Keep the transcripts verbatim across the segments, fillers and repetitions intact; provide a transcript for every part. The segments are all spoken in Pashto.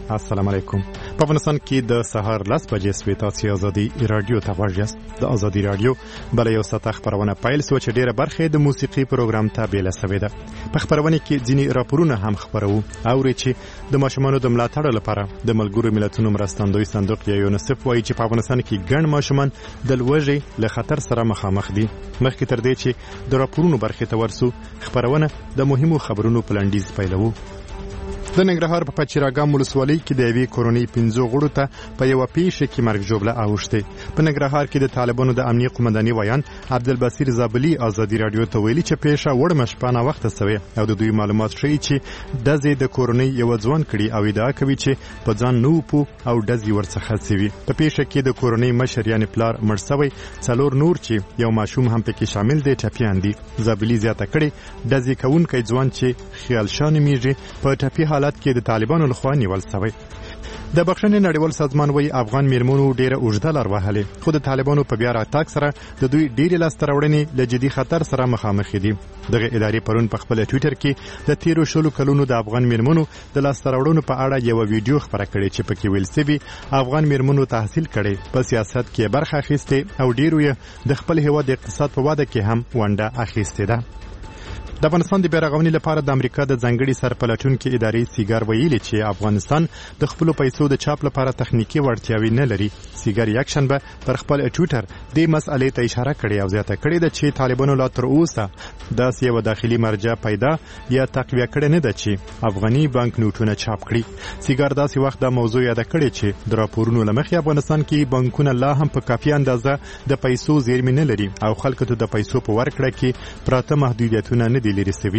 السلام علیکم. په افغانستان کې د سهار لس بجې سوي تاسو ازادي رادیو ته غواړئ. د ازادي رادیو بل یو ساعت خبرونه پیل سو چې ډیره برخه د موسیقي پروګرام ته بیل سوي ده. په خبرونه کې ځینی راپورونه هم خبرو او چې د ماشومانو د ملاتړ لپاره د ملګرو ملتونو مرستندوی صندوق یا یونیسف وایي چې په افغانستان کې ګڼ ماشومان د لوږې له خطر سره مخامخ دي. مخکې تر دې چې د راپورونو برخه ته ورسو خبرونه د مهمو خبرونو پلانډیز پیلوو. د ننګرهار په پچیراګام ولسوالۍ کې د یوې کورنۍ پنځو غړو ته په یوه پیښه کې مرګ ژوبله اوښتې. په ننګرهار کې د طالبانو د امنیه قومنداني ویان عبدالبصیر زابلي ازادي رادیو ته ویلي چې پیښه وړمه شپه ناوخته سوې او د دوی معلومات ښیي چې ډزې د کورنۍ یوه ځوان کړي او ادعا کوي چې په ځان نه وپو او ډزې ورڅخه سوي. په پیښه کې د کورنۍ مشر یعنې پلار مړ سوی، څلور نور چې یو ماشوم هم پکې شامل دی ټپیان دي. زابلي زیاته کړې ډزې کوونکی ځوان چې خیال شاه نومیږي په ټپي حالت کې د طالبانو لخوا نیول شوی. د بخښنې نړیوال سازمان وایي افغان میرمنو ډیره اوږده لار وهلې، خو د طالبانو په بیا راتګ سره د دوی ډیرې لاسته راوړنې له جدي خطر سره مخامخ دي. دغه ادارې پرون په خپل ټویټر کې د تیرو شلو کلونو د افغان میرمنو د لاسته راوړنو په اړه یو ویډیو خپره کړې چې پکې ویل شوی افغان میرمنو تحصیل کړي، په سیاست کې برخه اخیستې او ډیرو یې د خپل هیواد اقتصاد په واده کې هم ونډه اخیستې ده. د افغانستان د بیرغونې لپاره د امریکا د ځانګړي سرپلټونکو ادارې سیګار ویلي چې افغانستان د خپل پیسو د چاپ لپاره تخنیکی وړتیاوې نه لري. سیګار یک شنبه پر خپل ټویټر د مسئلې ته اشاره کړې او زیاته کړې ده چې طالبانو لا تر اوسه داسې یو داخلي مرجع پیدا یا تقویه کړې نه ده چې افغاني بانک نوټونه چاپ کړي. سیګار داسې وخت د موضوع یاد کړې چې د راپورونو لمخې افغانستان کې بانکونه لا هم په کافي اندازه د پیسو زیرمې نه لري او خلکو ته د پیسو په ورکړه کې پراته محدودیتونه نه دي لري سوي.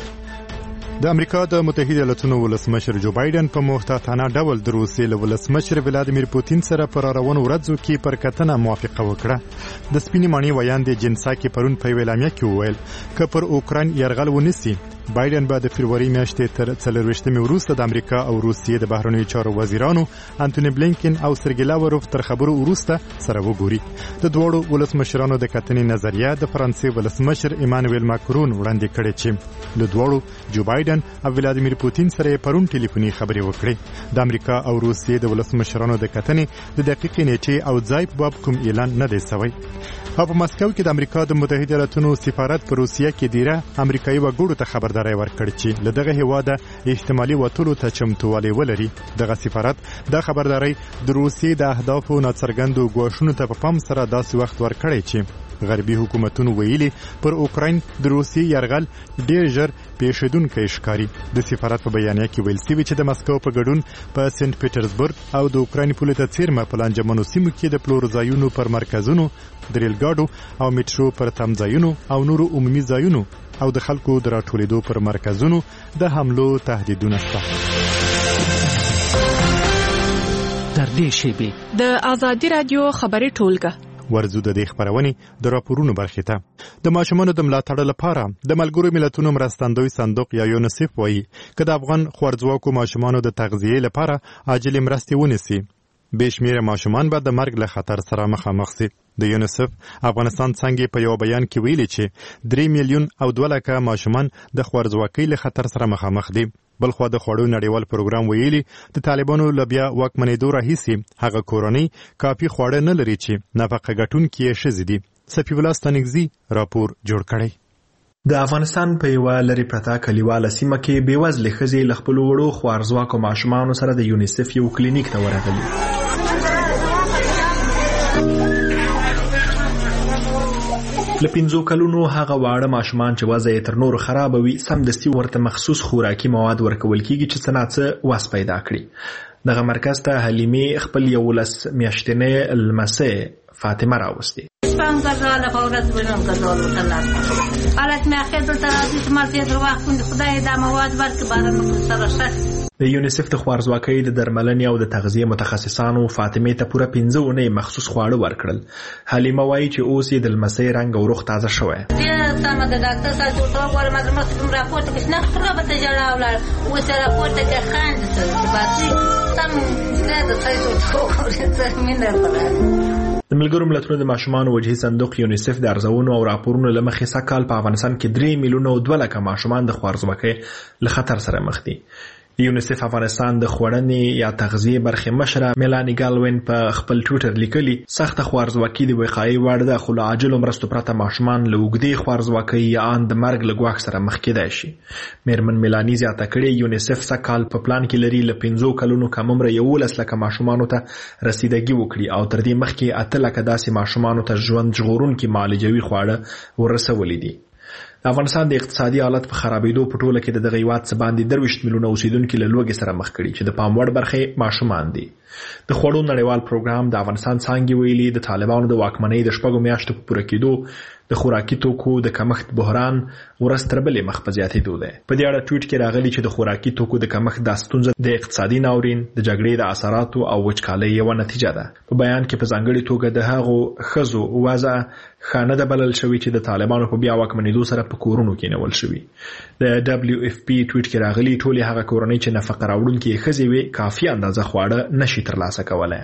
د امریکا د متحده ایالاتونو ولسمشر جو بایدن په محتاطانه ډول د روسیې له ولسمشر ولادیمیر پوتین سره پر روانو ورځو کې پر کتنه موافقه وکړه. د سپینې ماڼۍ ویان د جنسا کې پرون په ویلامیا کې وویل که پر اوکراین یرغل ونیسي بایدن به د فبروري میاشتې تر څلرویشتمې وروسته د امریکا او روسیې د بهرنیو چارو وزیرانو انټونی بلینکن او سرګی لاوروف تر خبرو وروسته سره وګوري. د دوړو ولسمشرانو د کتنې نظریه د فرانسې ولسمشر ایمانوئل ماکرون وړاندې کړې چې له دوړو جو بایدن او ولادیمیر پوتین سره پرون ټلیفوني خبرې وکړې. د امریکا او روسیې د ولسمشرانو د کتنې د دقیقې نیټې او ځای په باب کوم اعلان نه دی شوی. او په مسکو کې د امریکا د متحده ایالاتونو سفارت په روسیه کې دیره امریکایي وګړو ته خبرداري ورکړه چې له دغه هیواده احتمالي وټولو ته چمتووالی ولري. دغه سفارت د خبرداري د روسیې د اهدافو ناڅرګندو ګواښونو ته په پام سره داسې وخت ورکړی چې غربي حکومتونو ویلي پر اوکراین د روسیې یرغل ډیر ژر پیښیدونکی ښکاري. د سفارت په بیانیه کې ویل شوي چې د مسکو په ګډون په سنت پیټرزبورګ او د اوکراین پولې ته څیرمه په لانجمنو سیمو کې د پلور ځایونو پر مرکزونو، د ریل ګاډو او میټرو پر تمځایونو او نورو عمومي ځایونو او د خلکو د راټولېدو پر مرکزونو د حملو تهدیدونه شته. تر دې شیبې د ازادي رادیو خبري ټولګه ورزو د دې خبرونې د راپورونو برخې ته. د ماشومانو د ملاتړ لپاره د ملګرو ملتونو مرستندوی صندوق یا یونیسف وایي که د افغان خوارځواکو ماشومانو د تغذیې لپاره عاجلې مرستې ونیسي بې شمېره ماشومان به د مرګ له خطر سره مخامخ شي. د یونیسف افغانستان څنګه په یو بیان کې ویلي چې درې میلیون او دوه لکه ماشومان د خوارځواکۍ له خطر سره مخامخ دي. بلخوا د خوړو نړیوال پروګرام ویلي د طالبانو له بیا واکمنېدو راهیسې هغه کورنۍ کافي خواړه نه لري چې نفقه ګټونکي یې ښځې دي. صفي الله ستانکزي راپور جوړ کړی. د افغانستان په یوه لرې پرته کلیواله سیمه کې بېوزلې ښځې له خپلو وړو خوارځواکو ماشومانو سره د یونیسف یو کلینیک ته ورغلي. له پنځو کلونو هغه واړه ماشومان چې وضع یې تر نورو خرابه وي سمدستي ورته مخصوص خوراکي مواد ورکول کېږي چې څه ناڅه وس پیدا کړي. دغه مرکز ته حلیمې خپل یولس میاشتنۍ لمسۍ فاطمه راوستې. شپږ غزاله په ورځ بلم غزاله ورته لاړم. حالت مې اخر دلته راځي چې ما تېر وخت باندې خدای دا مواد ورکړي باران مو سره ښه. د یونیسف د خوارځواکۍ د درملنې او د تغذیې متخصصانو فاطمې ته پوره پنځه اونۍ مخصوص خواړه ورکړل. حلیمه وایي چې اوس یې د لمسۍ رنګ او روح تازه شوی. سمه د ډاکټر صاحب ورته وګورم چې مخکې کوم راپورته کې نه خپله به ته ژړا ولاړ اوس یې راپورته کې خاندي ته باسي سم دی د سړي ورته وګورې مینه پراني. د ملګرو ملتونو د ماشومانو وجهي صندوق یونیسف د ارزونو او راپورونو له مخې سږ کال په افغانستان کې درې میلیونه او دوه لکه ماشومان د خوارځواکۍ له خطر سره مخ دي. یونیسف افغانستان د خوړنې یا تغذیه برخې مشره میلانی ګالوین په خپل ټویټر لیکلي سخته خوارزواکي د وقایې وړ ده، خو له عاجلو مرستو پرته ماشومان له اوږدې خوارزواکۍ یا ان د مرګ له ګواښ سره مخ کېدای شي. میرمن میلانی زیاته کړې یونیسف سږ په پلان کې لري له پنځو کلونو کم عمره یولس لکه ماشومانو ته رسیدګي وکړي او تر دې مخکې اته لکه داسې ماشومانو ته ژوند ژغورونکي معالجوي خواړه ورسولي دي. د افغانستان د اقتصادي حالت په خرابېدو په ټوله کې د دغه هېواد څه باندې درویشت میلیونه اوسېدونکي له لوږې سره مخ کړي چې د پام وړ برخې ماشومان دي. د خوړو نړیوال پروګرام د افغانستان څانګې ویلي د طالبانو د واکمنۍ د شپږو میاشتو په پوره کېدو د خوراکي توکو د کمښت بحران ورځ تر بلې مخ په زیاتېدو دی. په دې اړه ټویټ کې راغلي چې د خوراکي توکو د کمښت دا ستونزه د اقتصادي ناورین، د جګړې د اثراتو او وچکالۍ یوه نتیجه ده. په بیان کې په ځانګړې توګه د هغو ښځو وضع ښه نه ده بلل شوې چې د طالبانو په بیا واکمنېدو سره په کورونو کې نیول شوي. د ډبلیو اف پی ټویټ کې راغلي ټولې هغه کورنۍ چې نفقه راوړونکې ښځې وي کافي اندازه خواړه نشي ترلاسه کولی.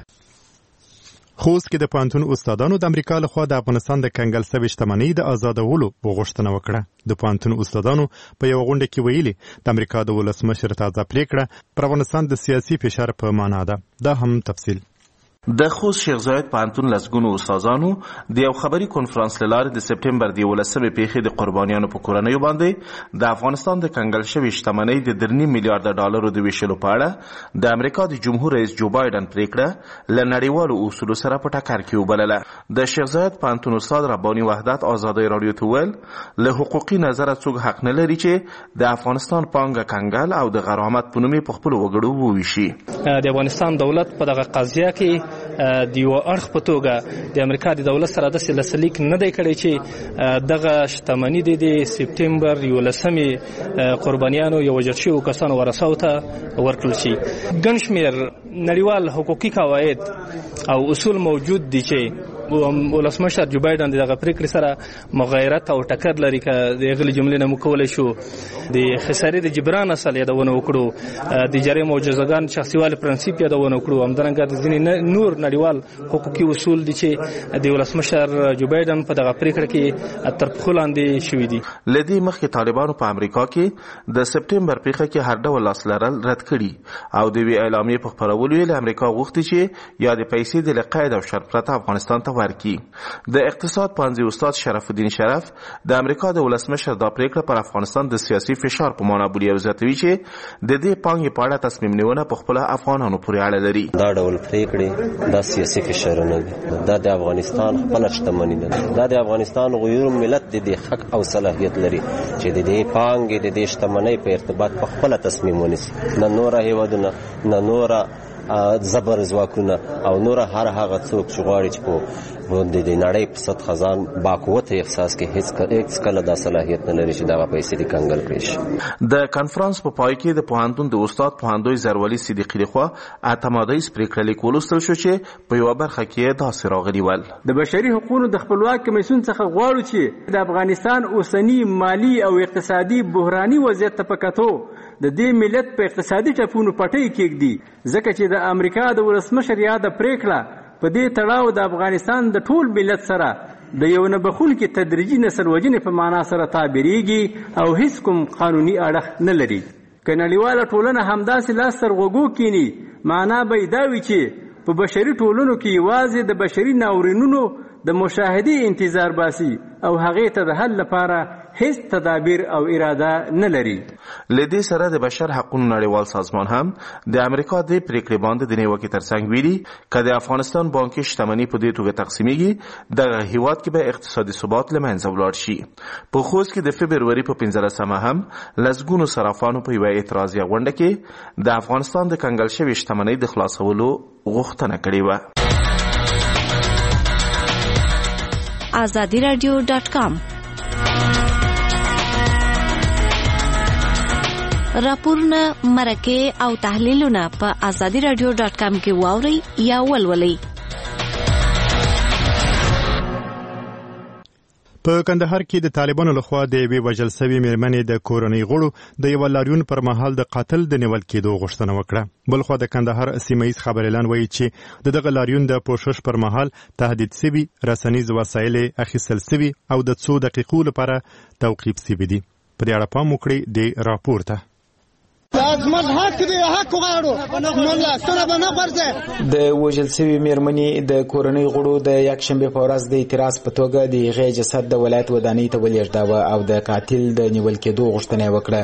خوست کې د پوهنتون استادانو د امریکا لخوا د افغانستان د کنګل شوې شتمنۍ د آزادولو غوښتنه وکړه. د پوهنتون استادانو په یو غونډه کې ویلي د امریکا د ولسمشر تازه پریکړه پر افغانستان د سیاسي فشار په معنا ده. دا هم تفصیل. د خوست شیخ زاید پوهنتون لسګونو استادانو د یو خبري کنفرانس له لارې د سپټمبر د یولسمې پیښې د قربانیانو په کورنیو باندې د افغانستان د کنګل شوې شتمنۍ د درې نیم میلیارډ ډالرو د ویشلو په اړه د امریکا د جمهور رئیس جو بایدن پریکړه له نړیوالو اصولو سره په ټکر کې وبلله. د شیخ زاید پوهنتون استاد رباني وحدت ازادۍ راډیو ته ویل له حقوقي نظره څوک حق نه لري چې د افغانستان پانګه کنګل او د غرامت په نوم په خپلو وګړو وویشي. د افغانستان دولت په دغه قضیه کې د یو اړخ په توګه د امریکا د دولت سره داسې لاسلیک نه دی کړی چې دغه شتمني د سپټمبر یولسمې قربانیانو یا وژل شویو کسانو ورثو ته ورکړل شي. ګڼ شمېر نړیوال حقوقي قواعد او اصول موجود دي چې ولسمشر جو بایدن دغه پریکړې سره مغایرت او ټکر لري. که د هغې جملې نه موږ کولی شو د خسارې د جبران اصل یادونه وکړو، د جرم او جزاګان شخصي پرنسیپ یادونه وکړو، همدارنګه د ځینې نور نړیوال حقوقي اصول دي چې د ولسمشر جو بایدن په دغه پریکړه کې تر پښو لاندې شوي دي. له دې مخکې طالبانو په امریکا کې د سپټمبر پیښه کې هر ډول لاس لرل رد کړي او د یوې اعلامیې په خپرولو یې له امریکا غوښتي چې یا د پیسې د له قید او شرط پرته افغانستان ته ورکی. د اقتصاد پوهنځي استاد شرف الدین شرف د امریکا د ولسمشر دا پریکړه پر افغانستان د سیاسي فشار په معنا بولي او زیاتوي چې د دې پانګې په اړه تصمیم نیونه په خپل افغانانو پورې اړه لري. دا ډول پریکړې دا سیاسي فشارونه دي، دا د افغانستان خپل شتمني ده، دا د افغانستان غیر ملت د حق او صلاحیت لري چې د دې پانګې د دې شتمنۍ په ارتباط په خپل تصمیم ونیسي. نه نور هیوادونه، نه نور زبر ځواکونه او نور هر هغه څوک چې غواړي چې په د نړۍ په سطح ځان باقوته احساس کې هیڅ کله دا صلاحیت نه لري چې دغه پیسې د کنګل کړي شي. د کنفرانس په پای کې د پوهنتون د استاد پوهندوی زرولي صدیقي لخوا اعتمادیز پریکړه لیک ولوستل شو چې په یوه برخه کې داسې راغلي ول: د بشري حقوقو د خپلواک کمیسیون څخه غواړو چې د افغانستان اوسنی مالی او اقتصادي بحراني وضعیت ته په کتو د دې ملت په اقتصادي ټپونو پټۍ کېږدي، ځکه چې د امریکا د ولسمشر یاده پریکړه په دې تړاو د افغانستان د ټول ملت سره د یو نه بخونکي تدریجي نسل وژنې په معنا سره تعبیریږي او هیڅ کوم قانوني اړخ نه لري. که نړیواله ټولنه همداسې لاس تر غوږو کینی، معنا به دا وي چې په بشري ټولنو کې یوازې د بشري ناورینونو د مشاهدې انتظار باسي او هغې ته د حل لپاره هیڅ تدابیر او اراده نه لري. له دې سره د بشر حقوقو نړیوال سازمان هم د امریکا د پریکړې باندې د نیوکې ترڅنګ ویلي که د افغانستان بانکي شتمني په دې توګه تقسیمیږي دغه هیواد کې به اقتصادي ثبات له منځه ولاړ شي. په خوست کې د فبروري په پنځلسمه هم لسګونو صرافانو په یوه اعتراضیه غونډه کې د افغانستان د کنګل شوې شتمنۍ د خلاصولو غوښتنه کړې وه. آزادی رادیو ډاټ کام راپورونه، مرکې او تحلیلونه په آزادی رادیو ډاټ کام کې واورئ یا ولولئ. په کندهار کې د طالبانو لخوا د یوې وژل شوې مېرمنې د کورنۍ غړو د یوه لاریون پر مهال د قاتل د نیول کېدو غوښتنه وکړه. بلخوا د کندهار سیمه ییز خبريالان وایي چې د دغه لاریون د پوښښ پر مهال تهدید سوي، رسنیز وسایل اخیستل سوي او د څو دقیقو لپاره توقیف سوي دي. په دې اړه پام وکړئ د راپور ته. زموږ حق دی، حق غواړو، موږ لاسونه به نه غورځي. د وژل شوي مېرمنې د کورنۍ غړو د یکشنبې په ورځ د اعتراض په توګه د هغې جسد د ولایت ودانۍ ته ولېږداوه او د قاتل د نیول کېدو غوښتنه یې وکړه.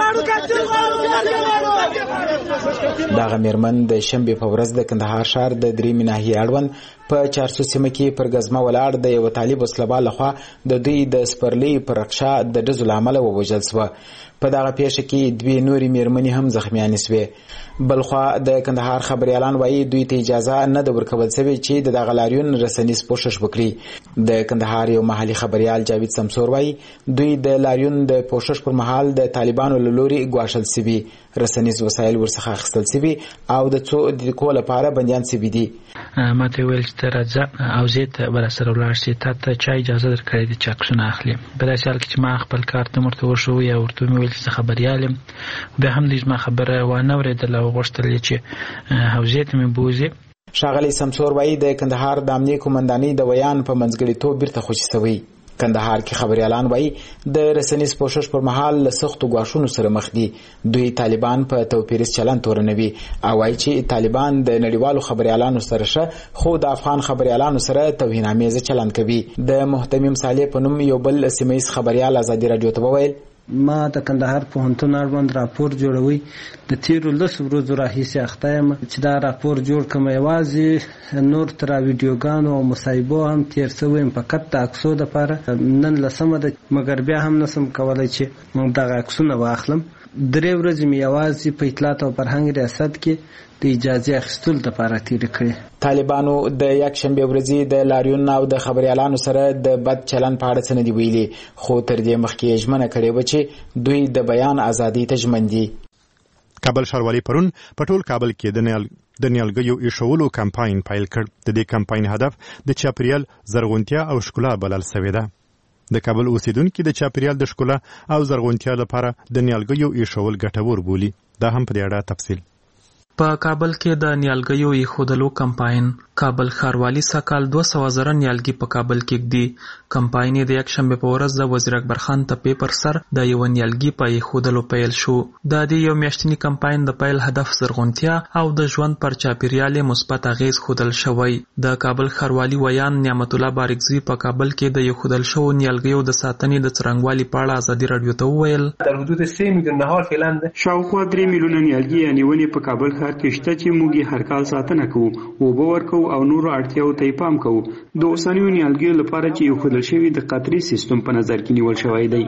دغه مېرمن د شنبې په ورځ د کندهار ښار د درېیمې ناحیې اړوند په چارسو سیمه کې پر ګزمه ولاړ د یوه طالب وسلهبال لخوا د دوی د سپرلۍ پر رکشه د ډزو له امله ووژل شوه. په دغه پیښه کې دوې نورې مېرمنې هم زخمیانې شوې. بلخوا د کندهار خبریالان وایي دوی ته اجازه نه ده ورکول شوې چې د دغه لاریون رسنیز پوښښ وکړي. د کندهار یو محلي خبریال جاوید سمسور وایي دوی د لاریون د پوښښ پر مهال د طالبانو له لوري ګواښل شوي، رسنیز وسایل ورڅخه اخیستل شوي او د څو دقیقو لپاره بندیان شوي دي. ما ته ویل چې ته راځه او زه ته به راسره ولاړ شې، تا ته چا اجازه درکړې ده چې عکسونه اخلي. په داسې حال کې چې ما خپل کار ته ورته وښو یا ورته مې ویل چې زه خبریال یم، بیا هم دوی زما خبره وانه اورېدله او غوښتل یې چې حوزې ته مې بوځي. ښاغلی سمسور وایي د کندهار د امنیې قومندانۍ د ویان په منځګړیتوب بیرته خوشي شوی. کندهار کې خبریالان وایي د رسنیز پوښښ پر مهال له سختو ګواښونو سره مخ دي. دوی طالبان په توپیریز چلند تورنوي او وایي چې طالبان د نړیوالو خبریالانو سره ښه خو د افغان خبریالانو سره توهینامیزه چلند کوي. د محتمیم صالح په نوم یو بل سیمه ییز خبریال ازادي راډیو ته وویل ما د کندهار پوهنتون اړوند راپور جوړوي، د تیرو لسو ورځو راهیسې اخته یم چې دا راپور جوړ کړم. یوازې نور تر ویډیوګانو او مصاحبو هم تیر شوی یم فقط د عکسو دپاره. نن لسمه ده مګر بیا هم نسم کولی چې موږ دغه عکسونه واخلم. درې ورځې مې یوازې په اطلاعات او فرهنګ ریاست کې د اجازې اخیستلو دپاره تېرې کړې. طالبانو د یکشنبې ورځې د لاریون او د خبریالانو سره د بد چلند په اړه څه نه دي ویلي، خو تر دې مخکې یې ژمنه کړې وه چې دوی د بیان ازادۍ ته ژمن دي. کابل ښاروالي پرون په ټول کابل کې د د نیالګیو ایښولو کمپاین پیل کړ. د دې کمپاین هدف د چاپیریال زرغونتیا او ښکلا بلل شوې ده. د کابل اوسیدونکي د چاپیریال د ښکلا او زرغونتیا لپاره د نیالګیو ایښول ګټور بولي. دا هم په دې اړه تفصیل. په کابل کې د نیالګیو ایښودلو کمپاین کابل ښاروالي سږکال دوه سوه زره نیالګي په کابل کې ږدي. کمپاین یې د یکشنبې په ورځ د وزیر اکبر خان تپې پر سر د یوه نیالګي په ایښودلو پیل شو. د دې یو میاشتني کمپاین د پیل هدف زرغونتیا او د ژوند پر چاپیریال مثبت اغیز ښودل شوی. د کابل ښاروالي ویان نعمت الله بارکزي په کابل کې د ایښودل شوو نیالګیو د ساتنې د څرنګوالي په اړه ازادي راډیو ته وویل در حدود سه میلیون نهال فعلا شاوخوا درې میلیونه نیالګي یعنې ونې په کابل ښار کې شته چې موږ یې هر کال ساتنه کوو، اوبه ورکوو او نورو اړتیاوو ته یې پام کوو. د اوسنیو نیالګیو لپاره چې ایښودل شوي د قطري سیستم په نظر کې نیول شوی دی.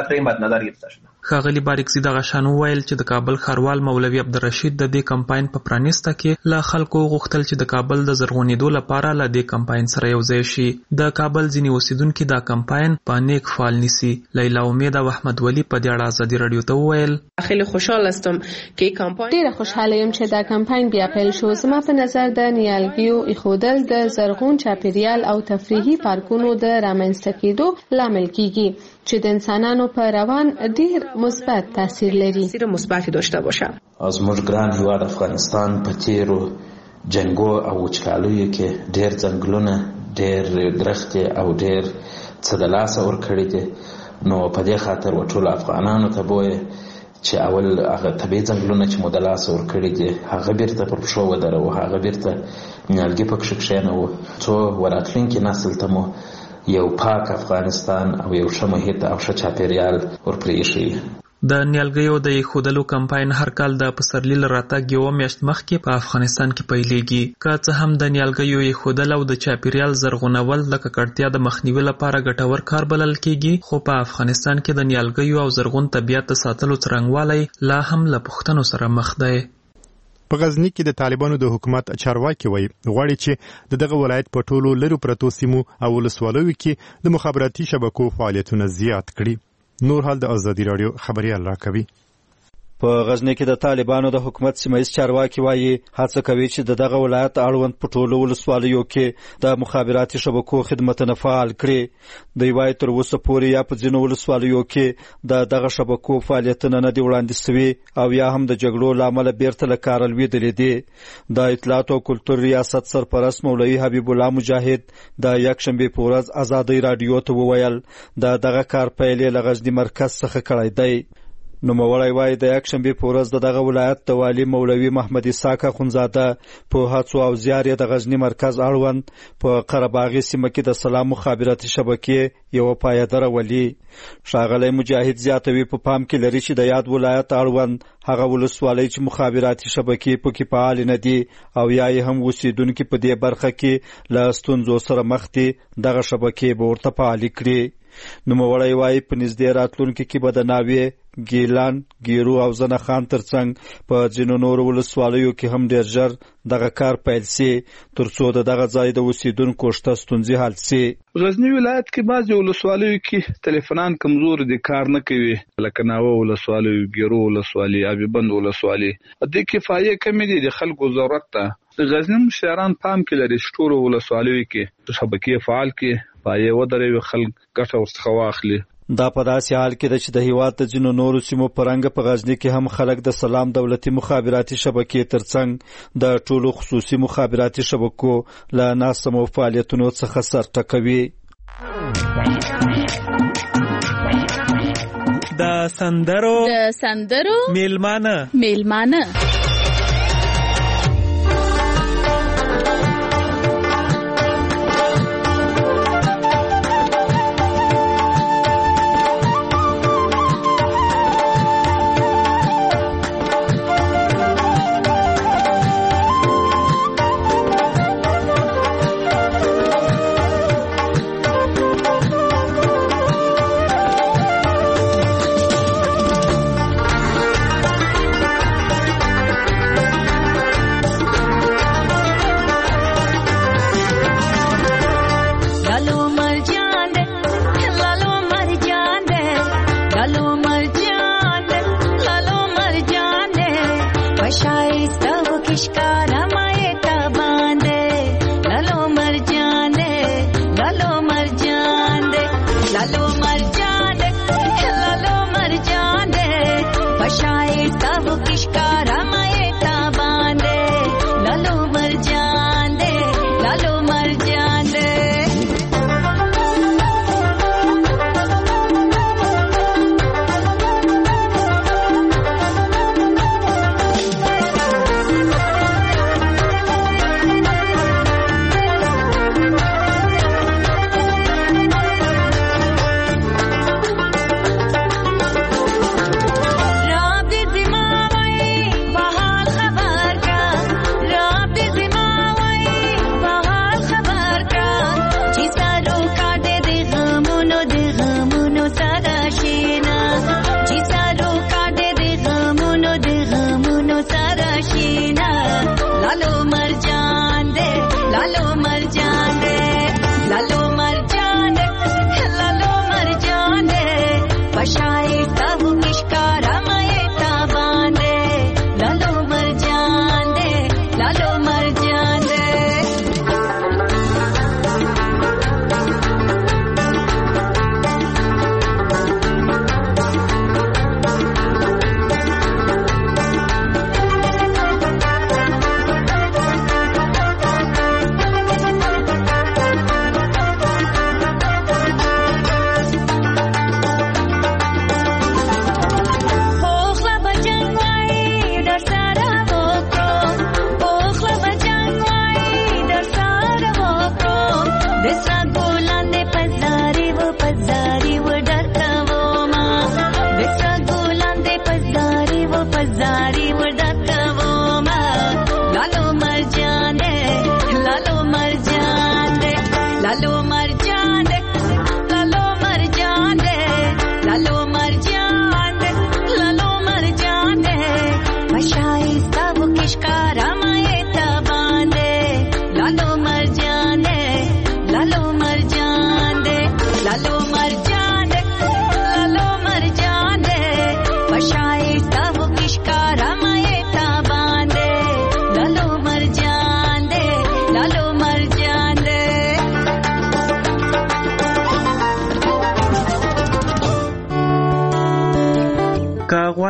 ښاغلي بارکزي دغه شان وویل چې د کابل ښاروال مولوي عبدالرشید د دې کمپاین په پرانیسته کې له خلکو غوښتل چې د کابل د زرغونېدو لپاره له دې کمپاین سره یوځای شي. د کابل ځینې اوسیدونکي دا کمپاین په نیک فعال نیسي. لیلا امید او احمد ولی په دې اړه ازادي راډیو ته وویل خیلی خوشحال هستم که کمپاین ډیره خوشحاله یم چې دا کمپاین بیا پیل شو. زما په نظر د نیالګیو ایښودل د زرغون چاپیریال او تفریحي پارکونو د رامنځته کېدو لامل کیږي چې د انسانانو په روان ډیر مثبت تاثیر لري. تاثیر مثبتی داشته باشه. از موږ ګران هیواد افغانستان په تیرو جنګو او وچکالیو کې ډیر ځنګلونه، ډیر درختې او ډیر څه د لاسه ورکړي دي. نو په دې خاطر و ټولو افغانانو ته بویه چې اول هغه طبیعي ځنګلونه چې مو د لاسه ورکړي دي هغه بیرته پر پښو ودروو، هغه بیرته نیالګي پکښې کښېنوو څو وراتلونکي نسل ته مو یو پاک افغانستان او یو ښه محیط او ښه چاپیریال ورپرېښیي. د نیالګیو د ایښودلو کمپاین هر کال د پسرلي له راتګ یوه میاشت مخکې په افغانستان کې پیلېږي. که څه هم د نیالګیو ایښودل او د چاپیریال زرغونول د ککړتیا د مخنیوي لپاره ګټور کار بلل کېږي، خو په افغانستان کې د نیالګیو او زرغون طبیعت د ساتلو څرنګوالی لا هم له پوښتنو سره مخ دی. په غزني کې د طالبانو د حکومت چارواکي وایي غواړي چې د دغه ولایت په ټولو لرو پرتو سیمو او ولسوالیو کې د مخابراتي شبکو فعالیتونه زیات کړي. نور حال د ازادي راډیو خبريال راکوي. په غزنی کې د طالبانو د حکومت سیمایي چارواکي وایي هڅه کوي چې دغه ولایت اړوند په ټولو ولسوالیو کې د مخابراتي شبکو خدمتونه فعال کړي. دوی وایي تر اوسه پورې یا په ځینو ولسوالیو کې د دغه شبکو فعالیتونه نه دي وړاندې شوي او یا هم د جګړو له امله بیرته له کاره لوېدلې دي. د اطلاعات او کلتور ریاست سرپرست مولوي حبیب الله مجاهد د یکشنبې په ورځ ازادي راډیو ته وویل د دغه کار پیل یې له غزني مرکز څخه کړی دی. نوموړی وایي د یکشنبې په ورځ د دغه ولایت د والي مولوي محمد اسحاق اخونزاده په هڅو او زیار یې د غزني مرکز اړوند په قرهباغي سیمه کې د سلام مخابراتي شبکې یوه پایه راولي. ښاغلی مجاهد زیاتوي په پام کې لري چې د یاد ولایت اړوند هغه ولسوالۍ چې مخابراتي شبکې پکې فعالې نه دي او یا یې هم اوسېدونکي په دې برخه کې له ستونزو سره مخ دي دغه شبکې به ورته فعالې کړي. نوموړی وایي په نږدې راتلونکي کې به د ناوې، ګیلان، ګیرو او زنه خان ترڅنګ په ځینو نورو ولسوالیو کې هم ډېر ژر دغه کار پیل سي تر څو د دغه ځای د اوسېدونکو شته ستونزې حل سي. غزني ولایت کې بعضې ولسوالیو کې ټلیفونان کمزور دي، کار نه کوي، لکه ناوه ولسوالي، ګیرو ولسوالي، ابيبند ولسوالي. دې کې فایې کمې دي، د خلکو ضرورت ته د غزني مشران پام کې لري چې ټولو ولسوالیو کې شبکې فعال کړي، فایې ودروي، خلک ګټه ورڅخه واخلي. دا په داسې حال کې ده چې د هیواد د ځینو نورو سیمو په رنګه په غزني کې هم خلک د سلام دولتي مخابراتي شبکې ترڅنګ د ټولو خصوصي مخابراتي شبکو له ناسمو فعالیتونو څخه سر ټکوي. د سندرو د سندرو میلمانه میلمانه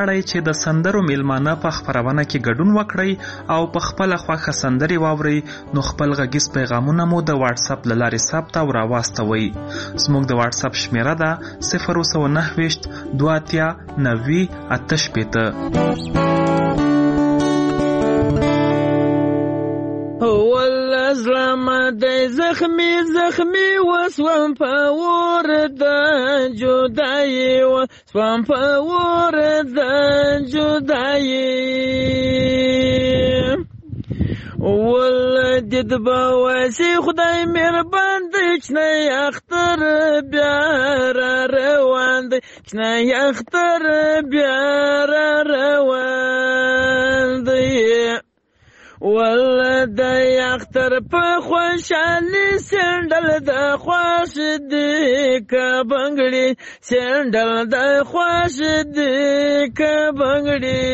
لاړئ چې د سندرو میلمانه په خپرونه کې ګډون وکړئ او په خپله خوښه سندرې واورئ نو خپل غږیز پیغامونه مو د واتس اپ له لارې ثبت او راواستوئ. زموږ د واتس اپ شمیره ده صفر سوه نهه ویشت دوه اتیا نوي اته شپېته. والله زلمه دی زخمی زخمی وسوم په ور د جدایي وسوم په ور د جدایي والله دید باوسی خدای مهربان دی چنه اختر بیا را روان دی چنه اختر بیا را روان دی والله د اختر په خوشحالي سندل د خوش دی که بنګړي سندل د خوش دی که بنګړي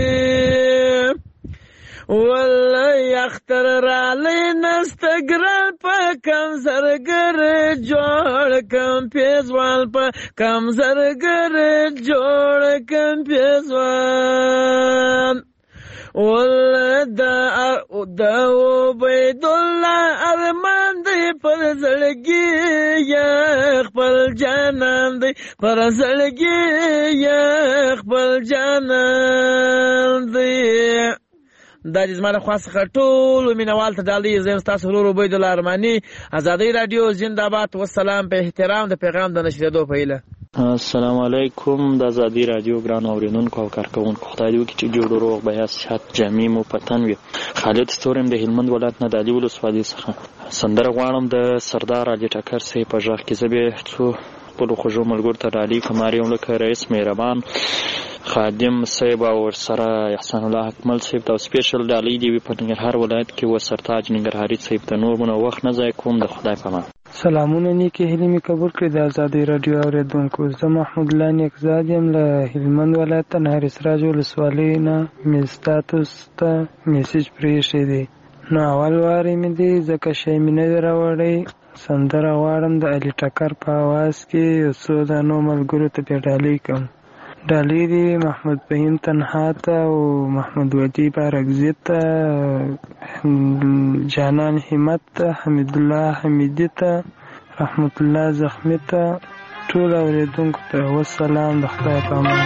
والله اختر رالی نستګرل په کم زرګر جوړ کم پیزوال په کم زرګر جوړ کم پیزوال والله دا دا عبید الله ارمان دی پر زړګي یا خپل جانان دی پر زړګي یا خپل جانان دی. دا د زما د خوا څخه ټولو مینهوال ته ډالۍ زه یم ستاسو ورور عبید الله ارماني. ازادۍ راډیو زنده‌باد والسلام په احترام د پیغام د نشریدو په هیله. السلام علیکم د ازادي رادیو ګران اوریدونکو او کارکوونکو خدای دې وکړي چې جوړ روغ به صحت جامع مو پتن وي. خالد ستورم د هلمند ولایت نه د علي ولسوالۍ څخه سندره غواړم د سردار علي ټکر صاحب په غږ کې. زه به څو خپلو خوږو ملګرو ته ډالۍ کوم یم لکه رئیس مهربان خادم صاحب او ورسره احسان الله اکمل صاحب ته سپیشل ډالۍ دی په ننګرهار ولایت کې و سرتاج ننګرهاري صاحب ته. نور مونږ وخت نه ضایع کوم د خدای په امان. سلامونه نیکې هیلې مې قبول کړې د ازادۍ راډیو اورېدونکو. زه محمود الله نیکزاد یم له هلمند ولایت نهر سراج ولسوالۍ نه مې ستاسو ته میسج پرېښی دی. نو اول وارې مې دی ځکه شی مې نه دی راوړی. سندره غواړم د علي ټکر په اواز کې یو څو دانو ملګرو ته پې ډالۍ کوم. ډالۍ دی محمود فهیم تنها ته او محمود ودی بارکزي ته، جانان همت ته، حمید الله حمیدي ته، رحمت الله زخمی ته، ټول اوریدونکو ته والسلام د خدای په امان.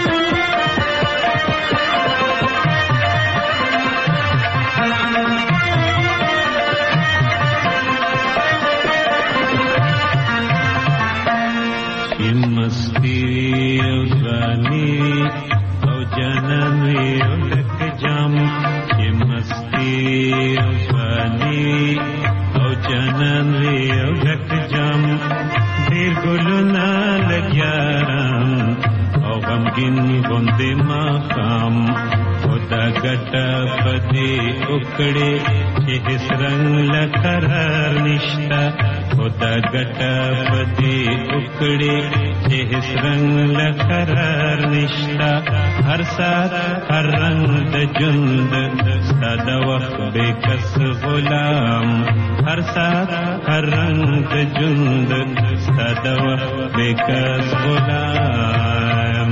उकड़े जिस रंग लकरार निष्ठा होता गटा पदे उकड़े जिस रंग लकरार निष्ठा हर साथ हर रंग द जुंद सदा वक्त बेकस गुलाम हर साथ हर रंग द जुंद सदा वक्त बेकस गुलाम.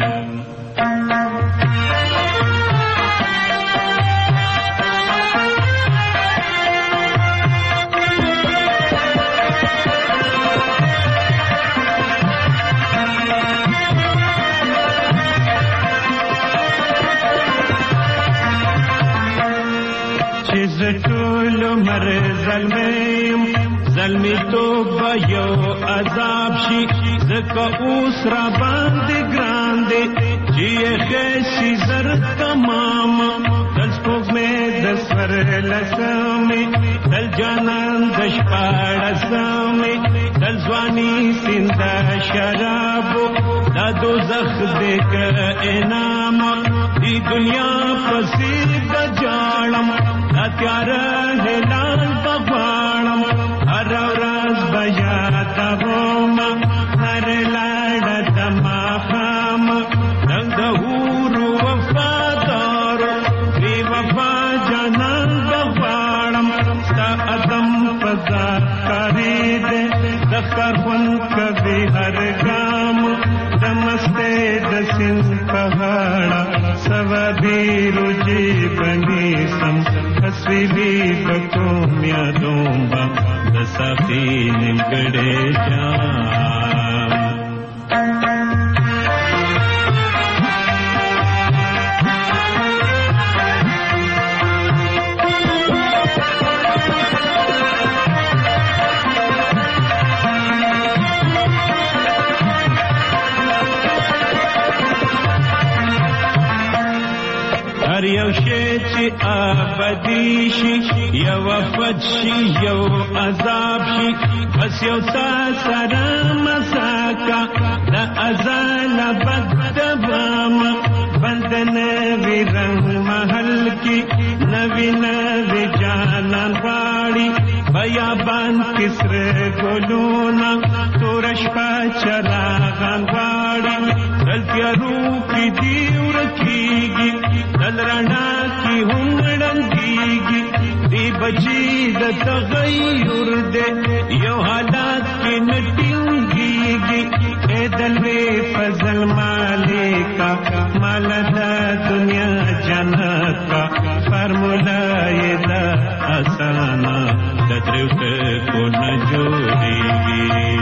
ټول مر ظلمیم ظلمی تو بیو عذاب شي زکه اوس را باندې ګران دي چې خېشي زر تمام دل سپوږ مې د سر لسمې دل جانان د شپاړسمې دل ځواني سیند شراب دا دوزخ دې که انعام دی دنیا پسې د جاړم تیارا هلال بغوانم هر ورځ بیا تاوم هر لاړ دما خام ننګ هور وفادار وی وفا جانان بغوانم ستا ادم پزا کاری دے دکر خون کبھی هر ګام دمسته د سین پهاړه نوابی روجی بنیسم تصویری بکوم یادوم با دسافی نمگڑے جام هر یو شی چې ابدي شي یو وفات شي یو عذاب شي بس یو تا سره مساکا د ازل بد بام بندن وی رنگ محل کی نوی نوی جانان واړي بیابان کسر ګلونا تورش پا چراغان واړي دلتیارو کی دیور کیږي دل رڼا کی هم ړنګيږي دی بچی د تغیر دې یو حالات کې نټیږي اے دل وی فضل مالکا مال دا دنیا جنت کا فارمولا یې دا اسانا د درو کو نه جوړيږي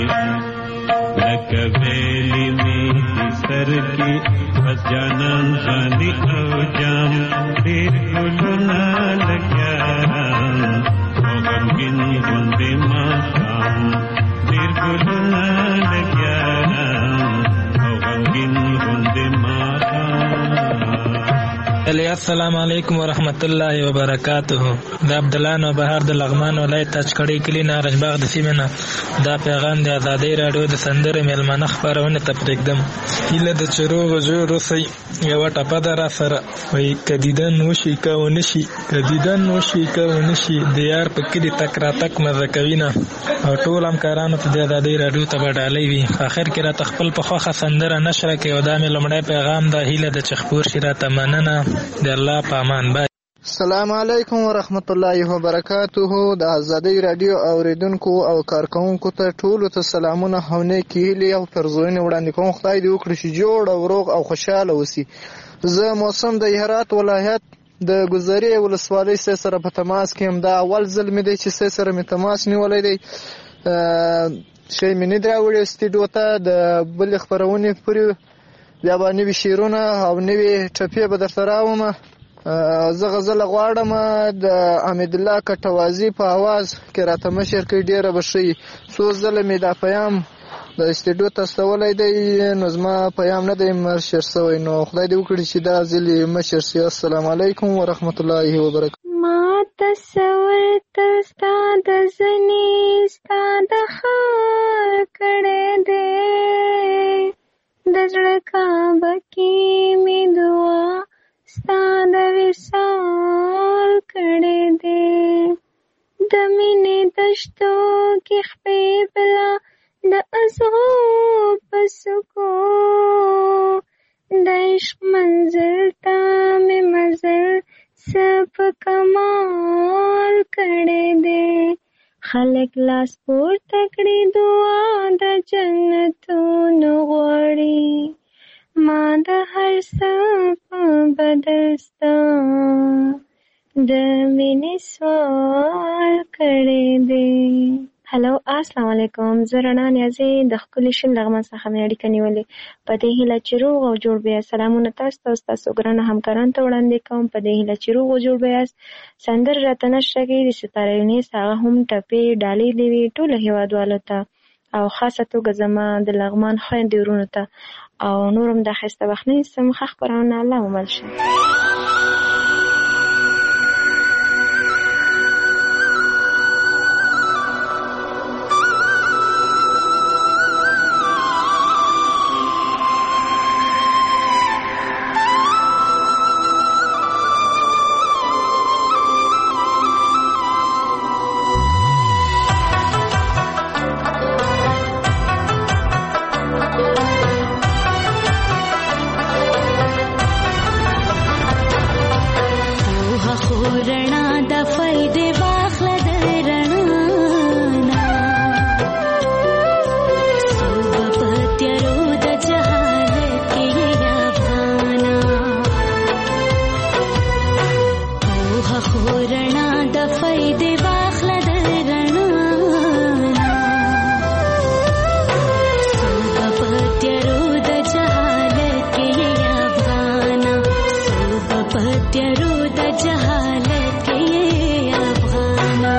لکه ویلی می سر کی بس جانان خالی او جام دیر گلونا لگیاران او غمگین گندی ماقام دیر گلونا لگیاران او غمگین گندی ماقام السلام علیکم ورحمت الله وبرکاته. د عبد الله نو بهار د لغمان ولایت تچکړی کلی نارنج باغ د سیمه دا پیغام د آزادۍ رادیو د سندره ملمنه خبرونه تپریکدم اله د چروغ جوړ سي یو ټپه در سره وای کدیدن وشي کا ونشي کدیدن وشي کا ونشي د یار په کلی تک را تک مزه کوینا او ټول هم کارانو ته د آزادۍ رادیو ته وډالې وي اخر کې را تخپل په خوخه سندره نشره کې او د ملمنه پیغام د هیله د چخپور شیرا تمننه د الله په امان. بای السلام علیکم ورحمت الله وبرکاته. د آزادۍ رادیو اوریدونکو او کارکونکو ته ټولو ته سلامونه او نیکې هیلې او پرزوینې وړاندې کوم. خدای دې وکړي چې جوړ او روغ او خوشحاله اوسي. زه موسم د هرات ولایت د ګذرې ولسوالۍ سره په تماس کې یم. دا اول ځل مې دی چې سره مې تماس نیولی دی. شی مې نه دی راوړی سټیډیو ته د بلې خپرونې پورې، بیا به نوي شعرونه او نوي ټپې به درته راوړم. زه غزله غواړم د حمیدالله کټوازي په اواز کې راته مشر کړي، ډېره به ښه وي. څو ځله مې دا پیام د اسټیډیو ته استولی دی نو زما پیام نه دی مشر سوی، نو خدای دې وکړي چې دا ځل یې مشر سي. السلام علیکم ورحمت الله وبرکاته. ما تصور تر ستا د زنې ستا د ښار کړی دی، د زړه کعبه کې مې دعا ستا د وصال کړی دی، د مینې دشتو کې خپې بلا د ازغو په سکو، د عشق منزل ته مې مزل څه په کمال کړی دی، خلک لاس پورته کړي دعا د جنتونو غواړي، ما د هر څه په بدل ستا د مینې سوال کړی دی. هلو السلام علیکم. زه رڼا نیازي د ښکلي شین لغمان څخه مې اړیکه نیولې په دې هیله چې روغ او جوړ به یاست. سلامونه تاسو ته او ستاسو ګرانو همکارانو ته وړاندې کوم په دې هیله چې روغ او جوړ به یاست. سندرې راته نشره کړي د ستاره یونیس، هغه هم ټپې ډالۍ دې وي ټولو هېوادوالو ته او خاصه توګه زما د لغمان خویندې ورونو ته او نور هم دا ښایسته وخت نه نیسم. ښه خپرونه الله ممل شه. تیارو د جهالت کې افغانا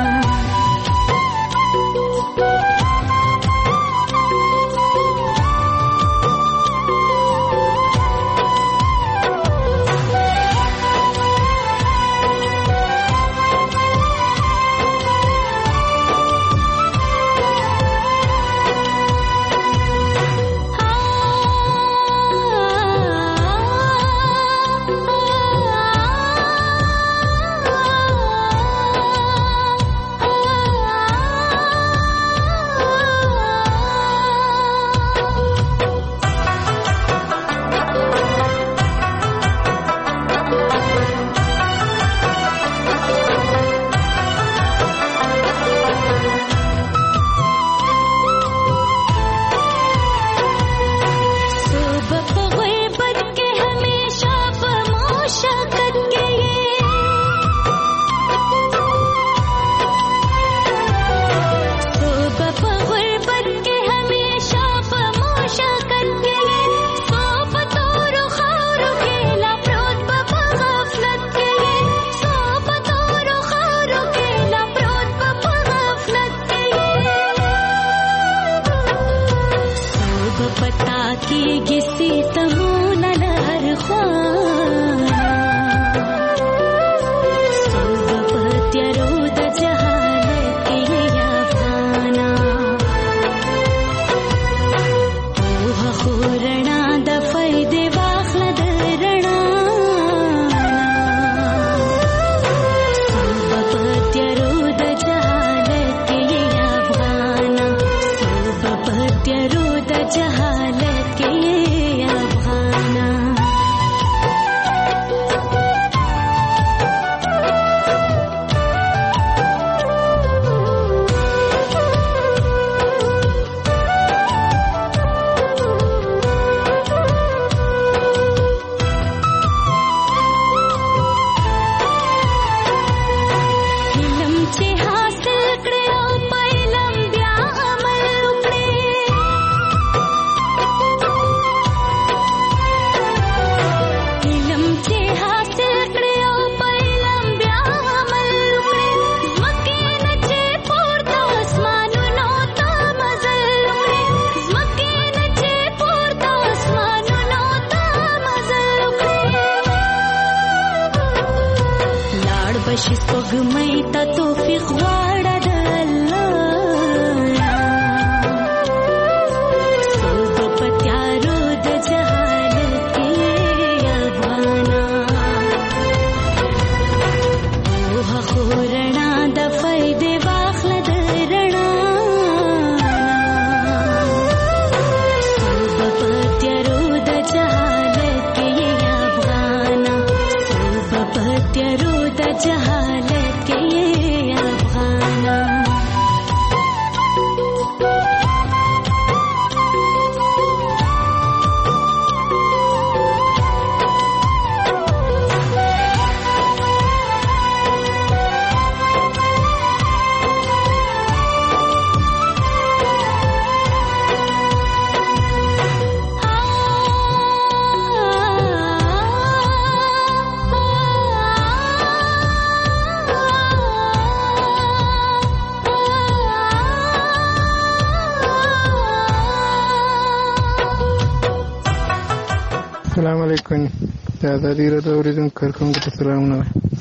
السلام علیکم. د ازادي راډیو اوریدونکو کارکونکو ته سلامونه.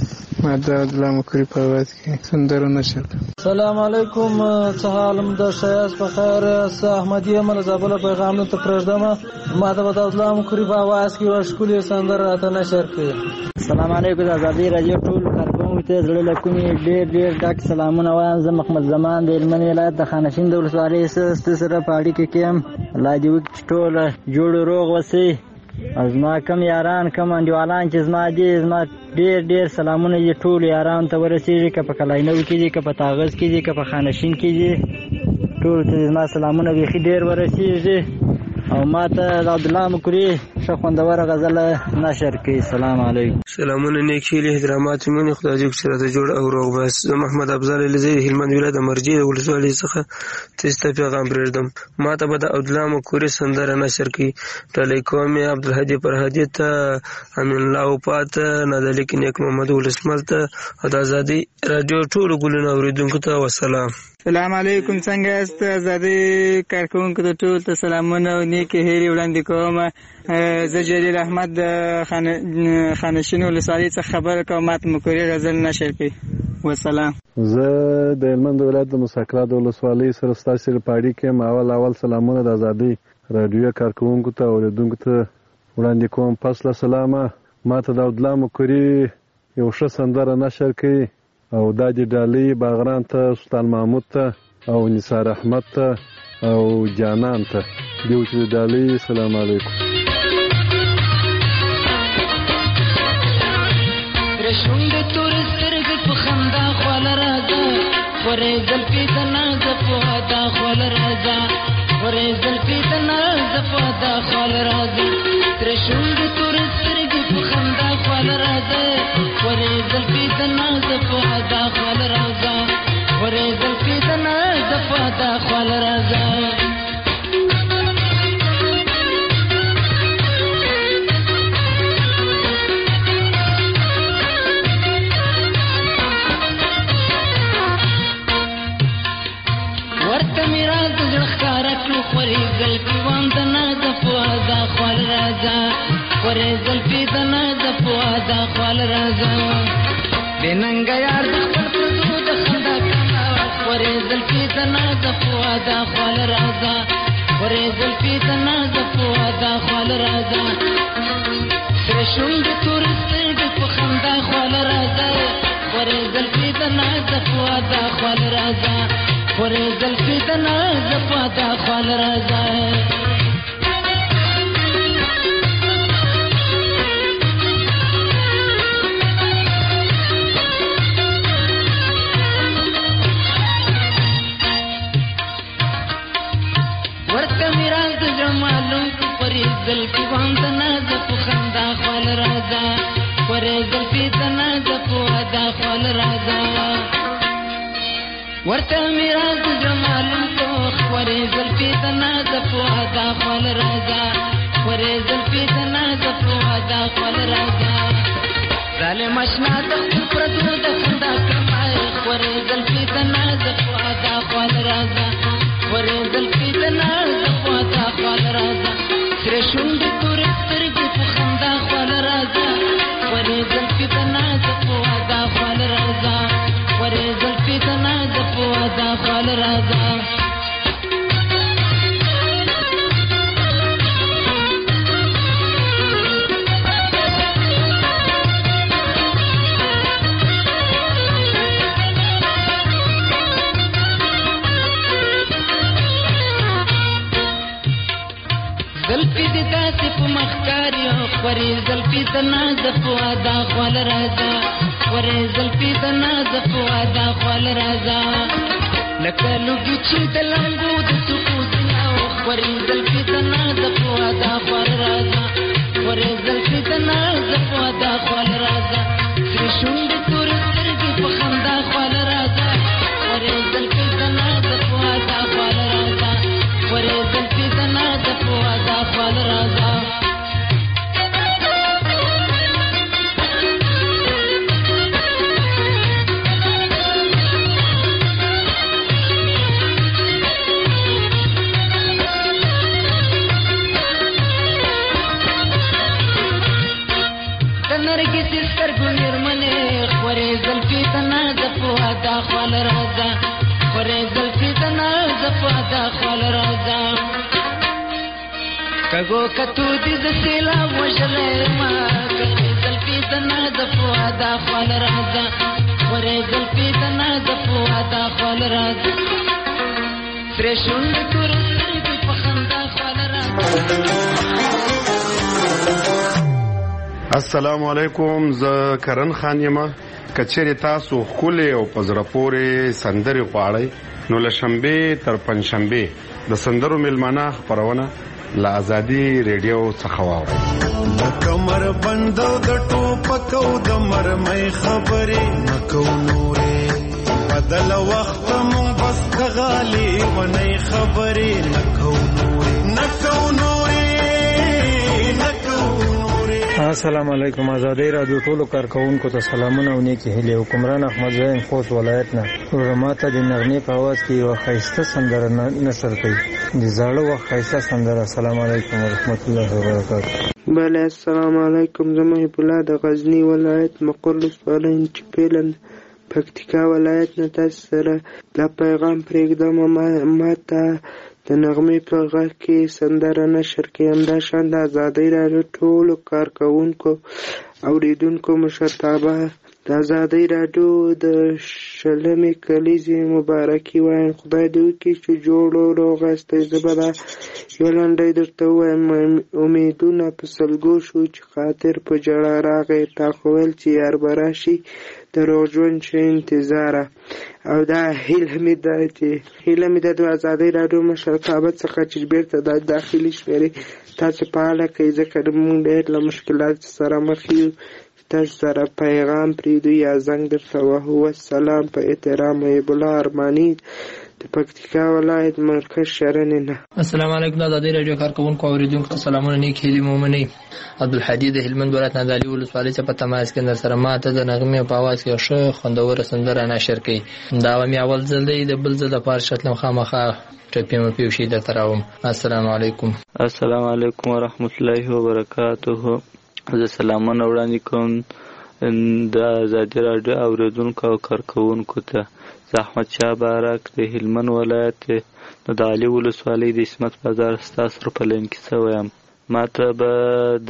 ما د عبدالله مکری په आवाज کې سندره نشر. سلام علیکم. څه حالم د شایس په خیر. س احمدیه مل زابل پیغام ته پرځدم. ما د عبدالله مکری په आवाज کې ورشکولې سندره راته نشر کړې. السلام علیکم. د ازادي راډیو ټول کارکونکو ته زړه له کومې ډېر ډېر ډاک سلامونه وایم. زه محمد زمان د هلمند ولایت د خانشین د ولسوالۍ سره په اړیکه کې یم. الله دې وکړي ټول جوړ روغ وسي. زما کم یاران کم انډیوالان چې زما دي زما ډېر ډېر سلامونه دي ټول یاران ته ورسېږي، که په کلاینو کې دي، که په تاغز کې دي، که په خانشین کې دي، ټول ته زما سلامونه بیخي ډېر ورسېږي. او ما ته د عبدالله مکري ښه خوندوره غزل نشر کړي. سلام علیکم. سلامونه نیکي له احترامات منې خدای دې چې راته جوړ او روغ بس. زه محمد افضل علیزی هلمند ولایت د مرجې د ولسوالۍ څخه تاسو ته پیغام پرېږدم. ما ته به د عبدالله مکري سندره نشر کړي. ډالۍ کوم یې عبدالهادي فرهادي ته، امین الله وفا ته، نادلیک نیک محمد ولسمل ته او د ازادي راډیو ټولو ګلونو اورېدونکو ته وسلام. سلام علیکم. څنګه یاست؟ ازادي کارکوونکو ته ټول ته سلامونه او نیکې هیلې وړاندې کوم. زه جلیل احمد د خانشین ولسوالۍ څخه خبره کوم. ماته مکري غزل نشر کړي. وسلام. زه د هلمند ولایت د مساکرات ولسوالۍ سره ستاسو سره په اړیکه یم. اول اول سلامونه د ازادي راډیو کارکوونکو ته او اوریدونکو ته وړاندې کوم. پس له سلامه ماته د عبدالله مکري یو ښه سندره نشر کړي او دا د ډالۍ باغران ته، سلطان محمود ته او نثار احمد ته او جانان ته دیو چې ډالۍ. سلام علیکم. رشوند تور سترګې په خندا خول راځه، ورې زلفې د ناز په ادا خول راځه، ورې زلفې د ناز په ادا خول راځه. رشوند تور سترګې په خندا خول راځه، ورې زلفې د ناز په ادا خول راځه، ورې زلفې د ناز په ادا خول راځه. ورته میرا د زړه ښکارا کړو خورې زلفې وام د ناز په ادا خول راځه، ورې زلفې د ناز په ادا خول راځه. بې ننګه یار د خپل پردو د خندا کړه، ورې زلفې د ناز په ادا خول راځه، ورې زلفې د ناز په ادا خول راځه. سره شونډې تورې سترګې په خندا خول راځه، ورې زلفې د ناز په ادا خول راځه، ورې زلفې د ناز په ادا خول راځه. ورته میرا د زړه معلوم پرې زلفې وام د ناز په خندا خول راځه، ورې زلفې د ناز په ادا خول راځه. ورته میرا د زړه معلوم ورې زلفې د ناز په ادا خول راځه، ورې زلفې د ناز په ادا خول راځه. ظالم اشنا د خپل پردو د خندا کمای، ورې زلفې د ناز په ادا خول راځه، ورې زلفې د ناز په ادا خول راځه. سره شونډې تورې سترګې په خندا خول راځه، ورې زلفې د ناز په ادا خول راځه، ورې زلفې د ناز په ادا خول راځه. زلفې د داسې په مخکاري خورې زلفې د ناز په ادا خول راځه، خورې زلفې د ناز په ادا خول راځه. لکه لوګي چې د لمبو د څوکو ځینه خورې زلفې د ناز په ادا خول راځه، خورې زلفې د ناز په ادا خول راځه. سرې شونډې تورې سترګې په خندا خول راځه، خورې زلفې د ناز په ادا خول راځه، خورې زلفې د ناز په ادا خول راځه. نرګسې سترګو مېرمنې خورې زلفې د ناز په ادا خول راځه، خورې زلفې د ناز په ادا خول راځه. کږو کتو دې د سیلاب وژلی ما، خورې زلفې د ناز په ادا خول راځه، خورې زلفې د ناز په ادا خول راځه. سرې شونډې تورې سترګې په خندا خول راځه. السلام علیکم. زه کرن خان یم. کچېرې تاسو ښکلې او په زړه پورې سندرې غواړئ نو له شنبې تر پنجشنبې د سندرو میلمانه خپرونه له ازادي ریډیو څخه واورئ. د کمر بندو د ټوپکو د مرمۍ خبرې نکو نورې بدل وخت مونږ بس غالي ونی خبرې نکو نورې نکو نورې نکو نورې. السلام علیکم. آزادی رادیو ټولو کارکونکو ته سلامونه او نیکی هیلې. حکمران احمد زین خوست ولایت نه پروګراماته د نغمې په आवाज کې یو ښایسته سندره نشر کړي. د زاړه وخت ښایسته سندره. السلام علیکم ورحمت الله وبرکاته. بله السلام علیکم. زه محب الله د غزنی ولایت مقر ولسوالۍ چپیلن پکتیکا ولایت نه تاسو سره دا پیغام پرېږدم. ما ته د نغمې په غږ کې سندره نشر کړي. همداشان د ازادۍ راډیو ټولو کارکوونکو اوریدونکو مشرتابه د ازادۍ راډیو د شلمې کلیزې مبارکي وایم. خدای دې وکړي چې جوړ او روغ یاستئ. زه به دا یوه لنډۍ درته ووایم. امیدونه په سلګو شو چې خاطر په ژړا راغی. تا خو ویل چې یار به راشي د روغ ژوند شه انتظاره. او دا هیله مې ده چې هیله مې ده د ازادۍ راډیو مشرتابه څخه چې بیرته دا داخلي شمېرې تاسو فعاله کړئ، ځکه موږ ډېر له مشکلاتو سره مخ یو. تاسو سره پیغام پرېږدو یا زنګ درته وهو. والسلام. په احترام محب الله ارماني د پکتیکا ولایت مرکز شرنې نه. السلام علیکم. د ازادۍ راډیو کارکوونکو اوریدونکو ته سلامونه نیک هیلې مو ومنئ. عبدالحدی د هلمند ولایت نادعلي ولسوالۍ څخه په تماس کې در سره ما ته د نغمې په اواز کې ښه خوندوره سندره نشر کړي. دا به مې اول ځل دی. د بل ځل لپاره شتلم خامخا ټپې مې پیوشي درته راوړم. السلام علیکم. السلام علیکم ورحمت الله وبرکاته. زه سلامونه وړاندې کوم د ازادۍ راډیو اوریدونکو او کارکوونکو ته. زه احمد شاه بارک د هلمند ولایت د علي ولسوالۍ د عصمت بازار ستاسو سره په لین کې څه وایم. ما ته به د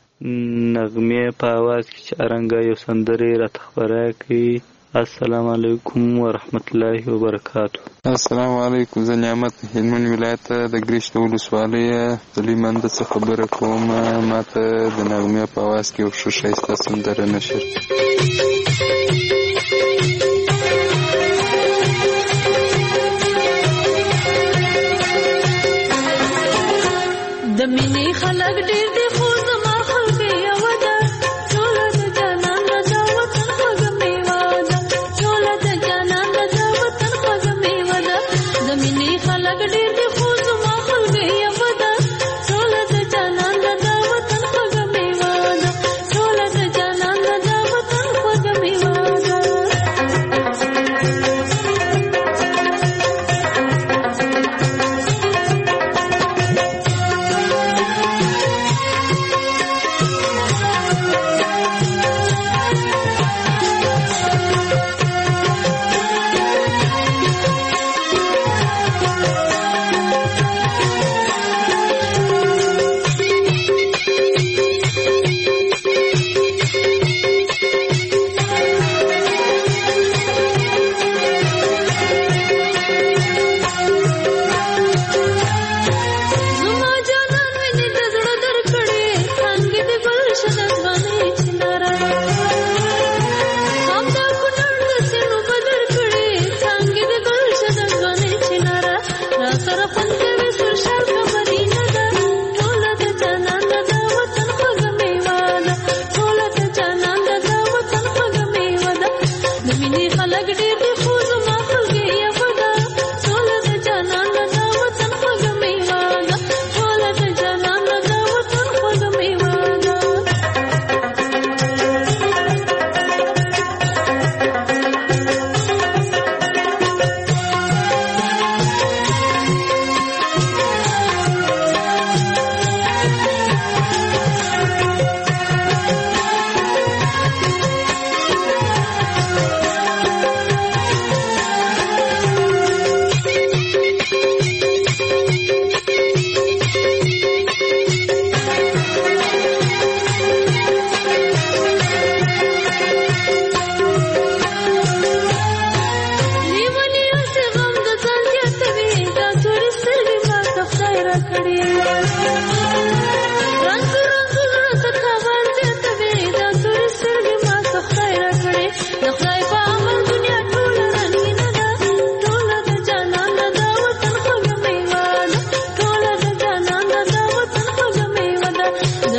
نغمې په اواز کې چې ارنګه یو سندرې راته خپره کړي. السلام علیکم ورحمت الله وبرکاته. السلام علیکم. زه نعمت هلمند ولایت د ګریشت ولسوالۍ د لیمنده څخه خبره کوم. ما ته د نغمې په اواز کې یو ښه ښایسته سندره نشر د مینې خلک ډېر دي خو زما خلک یو ده. ټوله د جانان د وطن خوږه میوه ده. ټوله د جانان د وطن خوږه میوه ده. د مینې خلک ډېر دي خو زما خلک یو ده. ټوله د جانان د وطن خوږه میوه ده. ټوله د جانان د وطن خوږه میوه ده.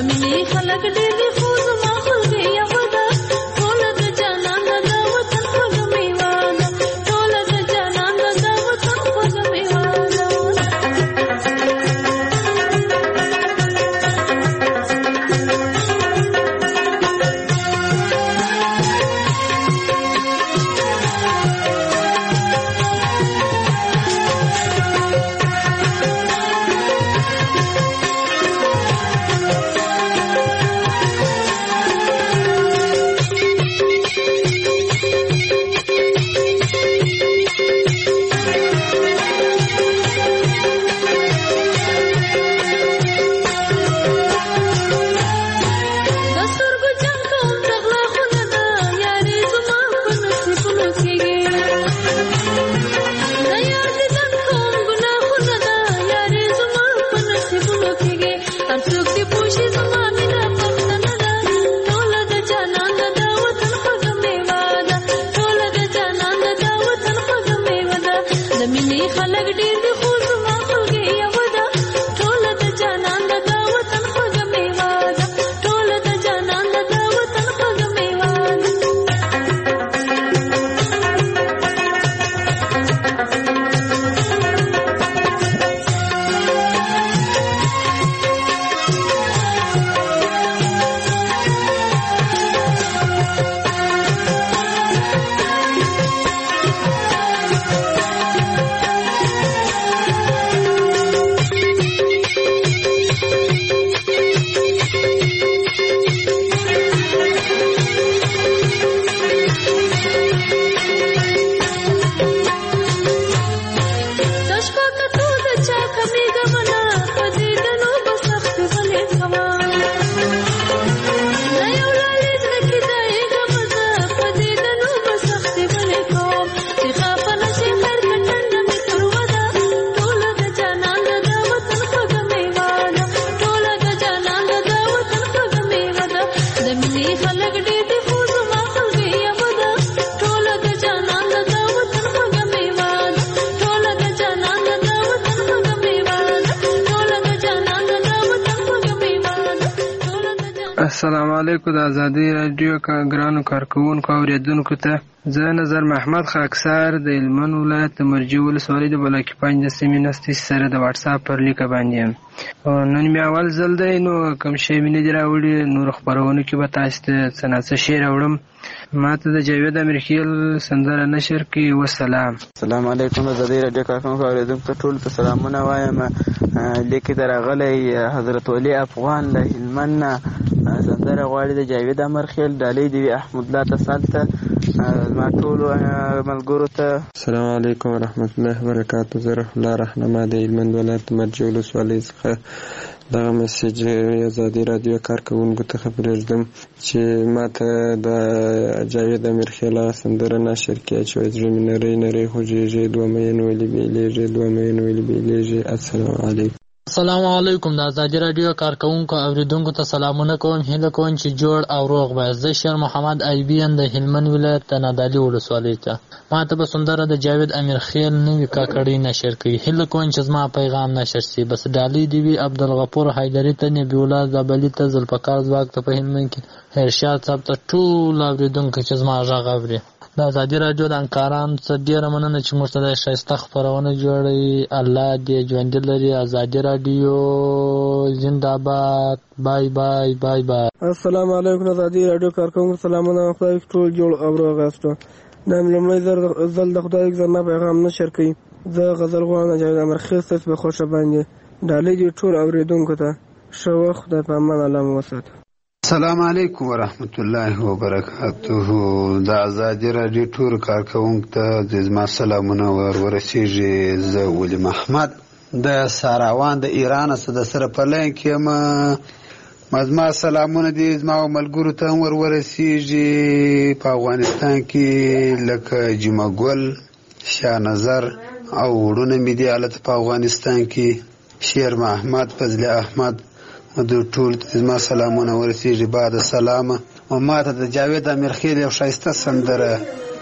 مینې خلک ډېر دي خو زما خلګې یوه ده ټوله د جانان د وطن خوږه میوه ده ټوله د جانان د وطن خوږه میوه ده السلام علیکم د ازادي رادیو ګرانو کارکوونکو اوریدونکو ته زه نظر محمد خاکسار د هلمند ولایت د مرجې ولسوالۍ د بلاکي پنج د سیمې نستې سره د واټساپ پر لیکه باندې یم نن مې اول ځل دی نو کوم شی مې نه دي راوړي نورو خپرونو کې به تاسو ته څه نه څه شی راوړم ما ته د جاوید امیرخیل سندره نشر کړي وسلام. السلام علیکم ازادي رادیو کارکوونکو اوریدونکو ته ټولو ته سلامونه وایم. لیکې ته راغلی حضرت ولي افغان له هلمند نه سندره غواړي د جاوید امیرخیل ډالۍ دې وي احمد الله تصال ته زما ټولو ملګرو ته السلام علیکم ورحمت الله وبرکاتو. زه رحم الله رهنما د هلمند ولایت مرجې ولسوالۍ څخه دغه میسج ازادي رادیو کارکوونکو ته پرېږدم چې ما ته د جاوید امیرخیل سندره نشر کړي چې وایي زړه مې نری نری خوږېږي دوه مین ولې بېلېږي دوه مین ولې بېلېږي. السلام علیکم. السلام علیکم. د ازادي رادیو کارکوونکو اوریدونکو ته سلامونه کوم. هیله کوم چې جوړ او روغ به. زه شیر محمد ایبی یم د هلمند ولایت د نادعلي ولسوالۍ ته. ما ته به سندره د جاوید امیرخیل نوې کاکړۍ نشر کړي. هیله کوم چې زما پیغام نشر شي. بس ډالۍ دې وي عبدالغفور حیدري ته، نبي الله زابلي ته، ذوالفقار ځواک ته په هلمند کې، ارشاد صاحب ته، ټول اوریدونکو چې زما غږ اوري. د ازادي رادیو د همکارانو څخه ډېره مننه چې موږ ته د ښایسته خپرونه جوړوي. الله دې ژوندي لري. ازادي رادیو زنده‌باد. بای بای بای بای. السلام علیکم. ازادي رادیو کارکوونکو سلامونه. خدای ټول جوړ او روغ یاستو. دا مې لومړی ځل د خدای زما پیغام نشر کړي. زه غزل غواړم جاوید امیرخیل ستاسو په خوښه باندې ډالۍ دې ټول اوریدونکو ته. ښه وخت. خدای په امان الله مو وساتي. السلام علیکم ورحمت الله وبرکاته. د ازادي رادیو ټول کارکوونکو ته زما سلامونه ور ورسیږي. زه ولی محمد د ساراوان د ایران سره د سره په لاین کې یم. زما سلامونه دي زما ملګرو ته هم ور ورسیږي په افغانستان کې لکه جمعه ګل، شاه نظر او وړونه مې دي هلته په افغانستان کې، شیر محمد، فضل احمد، د ټول زما سلامونه ورسیږي. بعد سلامه او ما ته د جاوید امیرخیل یو ښایسته سندره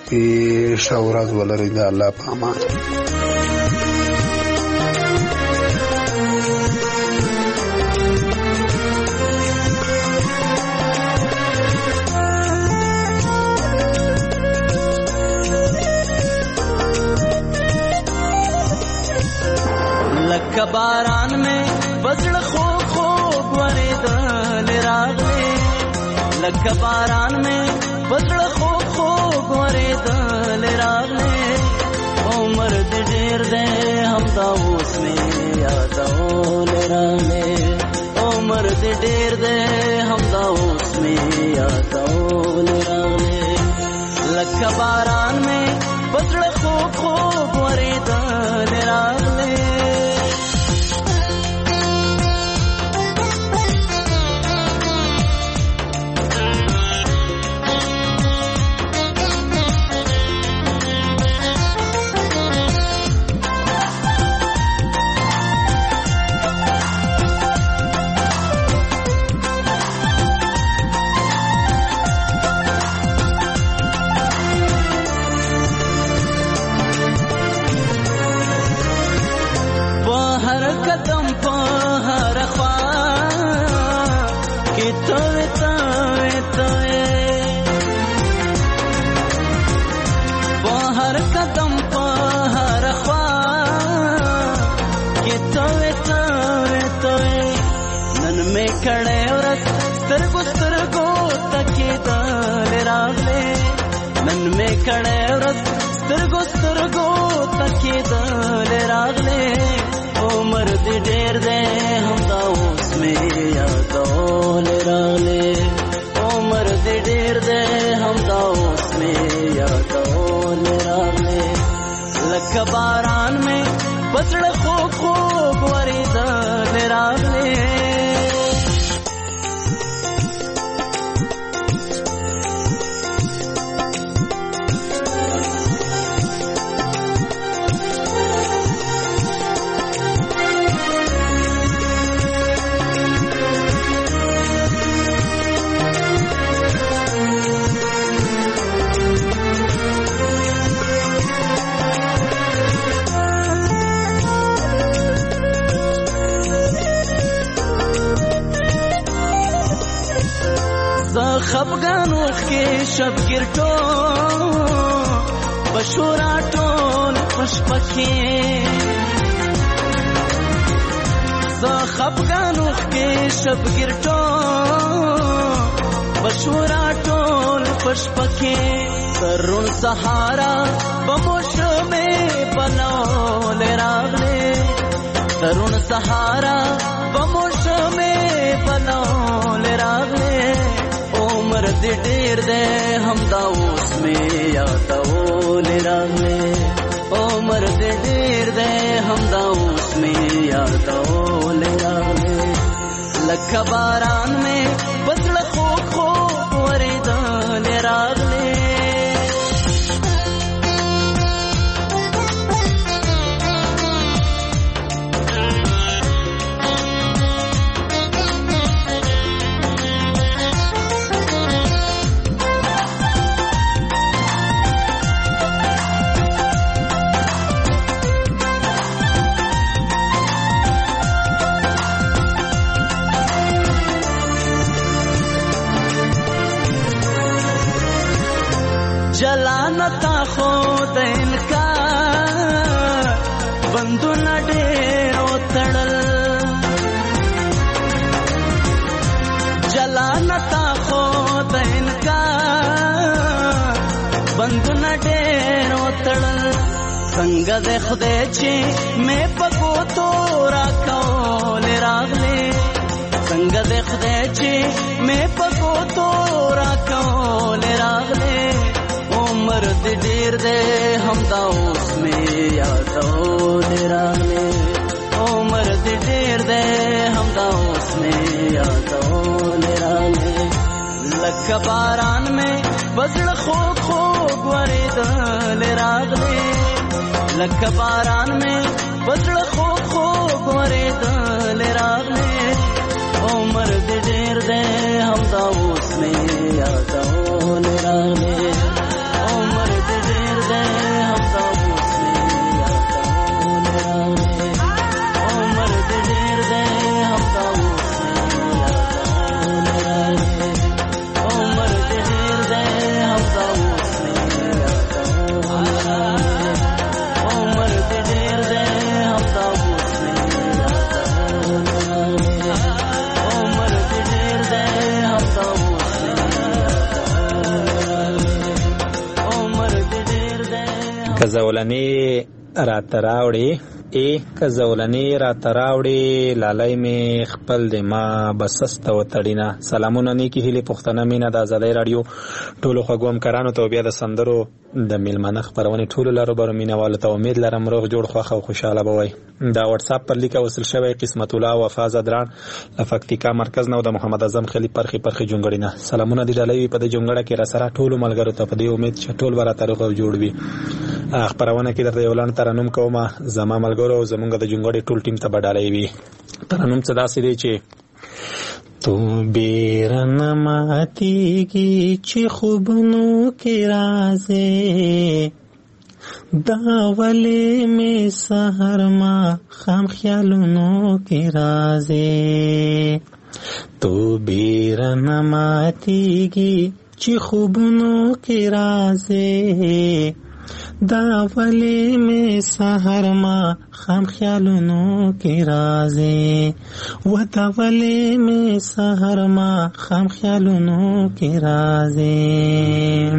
ښه ورځ ولرئ. د الله په امان. لکه باران مې پزړه خوږ خوږ ورېدل راغلی عمر دې ډېر دی همدا اوس مې یادول راغلی عمر دې ډېر دی همدا اوس مې یادول راغلی لکه باران مې پزړه خوږ خوږ ورېدل راغلی کړه ورځ سترګو سترګو تکیدل راغله نن مې کړه ورځ سترګو سترګو تکیدل راغله عمر دې ډېر دی همدا اوس مې یادول راغله عمر دې ډېر دی همدا اوس مې یادول راغله لکه باران مې پزړه خوږ خوږ ورېدل راغله خفګانو کې شبګیر ټول بشورا ټول پشپکې زه خفګانو کې شبګیر ټول بشورا ټول پشپکې ترون سهارا بموشمه بنول راغله ترون سهارا بموشمه بنول راغله عمر دې ډېر دی همدا اوس مې یادول راغلی عمر دې ډېر دی همدا اوس مې یادول راغلی لکه باران مې پزړه خوږ خوږ ورېدل راغلی جلانتا خود انکار بندونه ډېر وتړل جلانتا خود انکار بندونه ډېر وتړل څنګه د خدای چې مې پکو تو راکول راغلی څنګه د خدای چې مې پکو تو راکول راغلی عمر دې ډېر دی همدا اوس مې یادول راغلی عمر دې ډېر دی همدا اوس مې یادول راغلی لکه باران مې پزړه خوږ خوږ ورېدل راغلی لکه باران مې پزړه خوږ خوږ ورېدل راغلی عمر دې ډېر دی همدا اوس مې یادول راغلی که زولنې راته راوړې ای که زولنې راته راوړې لالی مې خپل د ما بسسته وتړینه. سلامونه نیکې هیلې پښتنه مینه د ازادۍ راډیو ټولو خوږو همکارانو ته بیا د سندرو د میلمانه خپرونې ټولو لاروبرو مینهوالو ته امید لرم روغ جوړ خوښ او خوشحاله به وئ. دا واتساپ پر لیکه وصل شوی قسمت الله وفا زدران له پکتیکا مرکز نه او د محمد اعظم خیلي پرخې پرخې جونګړې نه. سلامونه دې ډالۍ وي په دې جونګړه کې راسره ټولو ملګرو ته په دې امید چې ټول به راته روغ او جوړ وي. خپرونه کې درته یو لاند ترنم کومه زما ملګرو او زمونږ د جونګړې ټول ټیم ته به ډالۍ وي. ترنم څه داسې دی چې تو بیره نه ماتېږي چې خوبونو کې رازې دا ولې مې سحر ما خام خیالونو کې رازې تو بیره نه ماتېږي چې خوبونو کې رازې دا ولې مې سحر ما خام خیالونو کې رازې و دا ولې مې سحر ما خام خیالونو کې رازې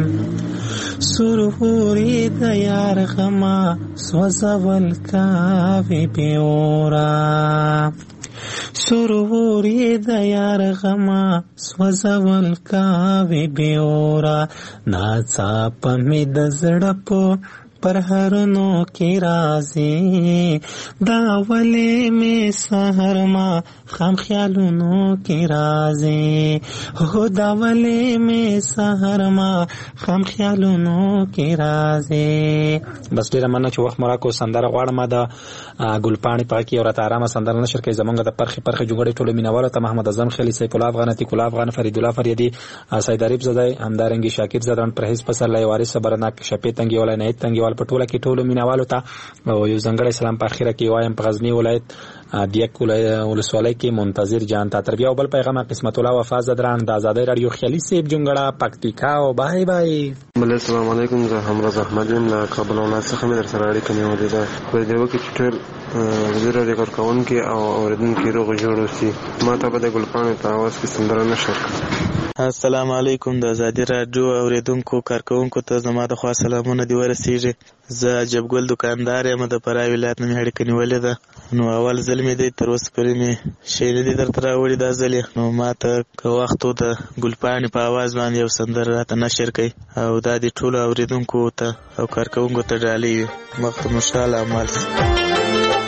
سروري د یار غما سوځول کاوي پیورا سروري د یار غما سوځول کاوي بیورا ناڅاپه مې د زړه په پر هرنو کې رازې دا ولې مې سحر ما خام خیالونو کې رازې هو دا ولې مې سحر ما خام خیالونو کې رازې. بس ډیره مننه چې وخت مو راکړو. سندره غواړم د ګلپاڼې په کې یو راته ارامه سندره نشر کوي زمونږ د پرخې پرخې جوړې ټولو مینوالو ته محمد اعظم خیلي سیف الله افغان عتیق الله افغان فرید الله فریدي سید عریف زدی همدارنګه شاکر زدران پرهیز پسرلی وارث صبرناک شپې تنګي ولای نه تنګي په ټوله کې ټولو مینوالو ته او یو ځانګړی سلام په اخیره کې وایم په غزنی ولایت دیک ولسوالۍ کې منتظر جان تا تر بیا او بل پیغام قسمت الله وفا زدران د ازادۍ راډیو خیالي سیب جونګړه پکتیکا او بای بای. بل السلام علیکم زه همراز احمد یم له کابل ولایت څخه مې در سره اړیکه نیولې ده په دې وخت کې ټول وزیر د کارکونکو او اوریدونکو روغ جوړ اوسي. ما ته به د ګلپاڼې په اواز کې سندره نشر. السلام علیکم د ازادۍ راډیو اوریدونکو کارکونکو ته زما د خوا سلامونه دی ورسیږي. زه عجب ګل دکاندار یم د فراه ولایت نه مې اړیکه نیولې ده. نو اول ځل مې دی تر اوسه پورې مې شی نه دي درته راوړي دا ځل نو ما ته که وخت و د ګلپاڼې په اواز باندې یو سندره راته نشر کوي او دا د ټولو اوریدونکو ته او کارکونکو ته ډالۍ وي. وخت مو خوشحاله عمل